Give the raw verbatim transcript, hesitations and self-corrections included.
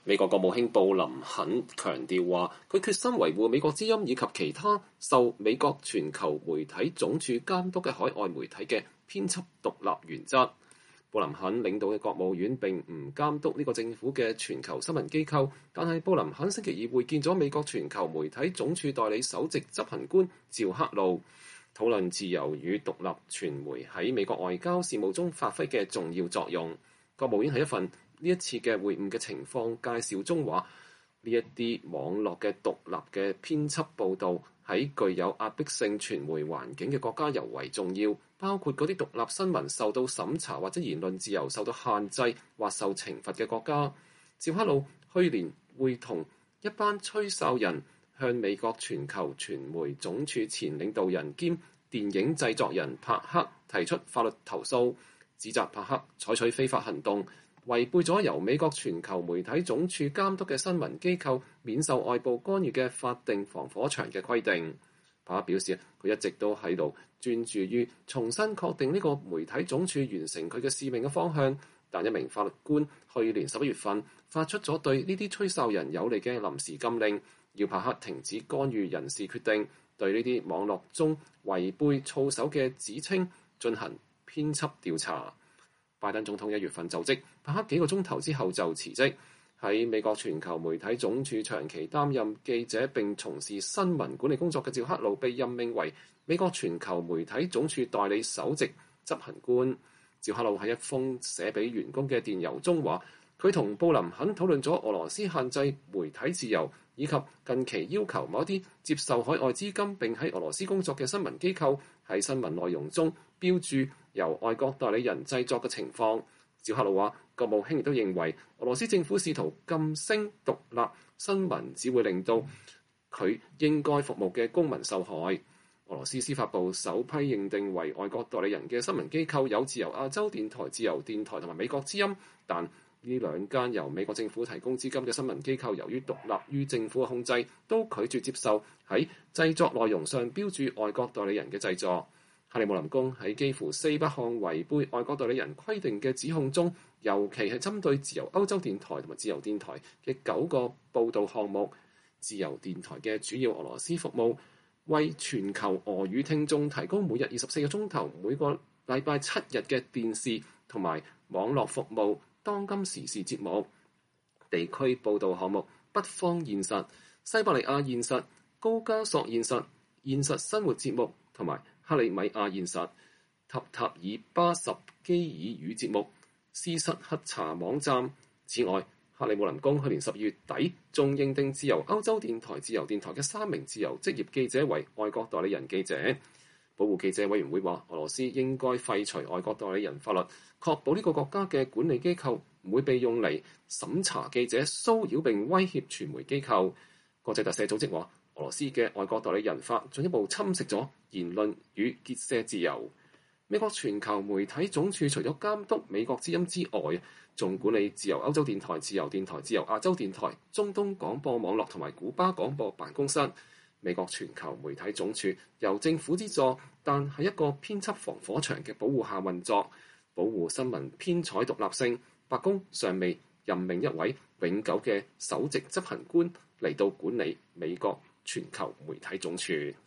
美國國務卿布林肯強調話，佢決心維護美國之音以及其他受美國全球媒體總署監督嘅海外媒體嘅編輯獨立原則。布林肯領導嘅國務院並唔監督呢個政府嘅全球新聞機構，但係布林肯星期二會見咗美國全球媒體總署代理首席執行官趙克路，討論自由與獨立傳媒喺美國外交事務中發揮嘅重要作用。國務院喺一份呢一次嘅會晤嘅情況介紹中話，呢一啲網絡嘅獨立嘅編輯報導喺具有壓迫性傳媒環境嘅國家尤為重要，包括嗰啲獨立新聞受到審查或者言論自由受到限制或受懲罰嘅國家。趙克路去年會同一班吹哨人向美國全球傳媒總署前領導人兼電影製作人帕克提出法律投訴，指責帕克採取非法行動，違背咗由美國全球媒體總署監督嘅新聞機構免受外部干預嘅法定防火牆嘅規定。帕克表示，佢一直都喺度專注於重新確定呢個媒體總署完成佢嘅使命嘅方向，但一名法律官去年十一月份發出咗對呢啲吹哨人有利嘅臨時禁令，要帕克停止干預人事決定，對呢啲網絡中違背操守嘅指稱進行編輯調查。拜登總統一月份就職，帕克幾個鐘頭之後就辭職。喺美國全球媒體總署長期擔任記者並從事新聞管理工作嘅趙克路被任命為美國全球媒體總署代理首席執行官。趙克路喺一封寫俾員工嘅電郵中話，佢同布林肯討論咗俄羅斯限制媒體自由，以及近期要求某一啲接受海外資金並喺俄羅斯工作嘅新聞機構喺新聞內容中標註由外國代理人製作嘅情況。趙克路話，國務卿亦都認為俄羅斯政府試圖噤聲獨立新聞，只會令到佢應該服務嘅公民受害。俄羅斯司法部首批認定為外國代理人嘅新聞機構有自由亞洲電台、自由電台同埋美國之音，但呢兩間由美國政府提供資金嘅新聞機構，由於獨立於政府嘅控制，都拒絕接受喺製作內容上標註外國代理人嘅製作。克里姆林宮喺幾乎四百項違背外國代理人規定嘅指控中，尤其係針對自由歐洲電台同埋自由電台嘅九個報導項目。自由電台嘅主要俄羅斯服務，為全球俄語聽眾提供每日二十四個鐘頭、每個禮拜七日嘅電視同埋網絡服務。當今時事節目、地區報導項目、北方現實、西伯利亞現實、高加索現實、現實生活節目同埋克里米亞現實、塔塔爾巴什基爾語節目、事實核查網站。此外，克里姆林宮去年十二月底仲認定自由歐洲電台、自由電台嘅三名自由職業記者為外國代理人記者。保護記者委員會話，俄羅斯應該廢除外國代理人法律，確保呢個國家嘅管理機構唔會被用嚟審查記者、騷擾並威脅傳媒機構。國際特赦組織話，俄羅斯嘅外國代理人法進一步侵蝕咗言論與結社自由。美國全球媒體總署除咗監督美國之音之外，仲管理自由歐洲電台、自由電台、自由亞洲電台、中東廣播網絡同埋古巴廣播辦公室。美國全球媒體總署由政府資助，但喺一個編輯防火牆嘅保護下運作，保護新聞編採獨立性。白宮尚未任命一位永久嘅首席執行官嚟到管理美國全球媒體總署。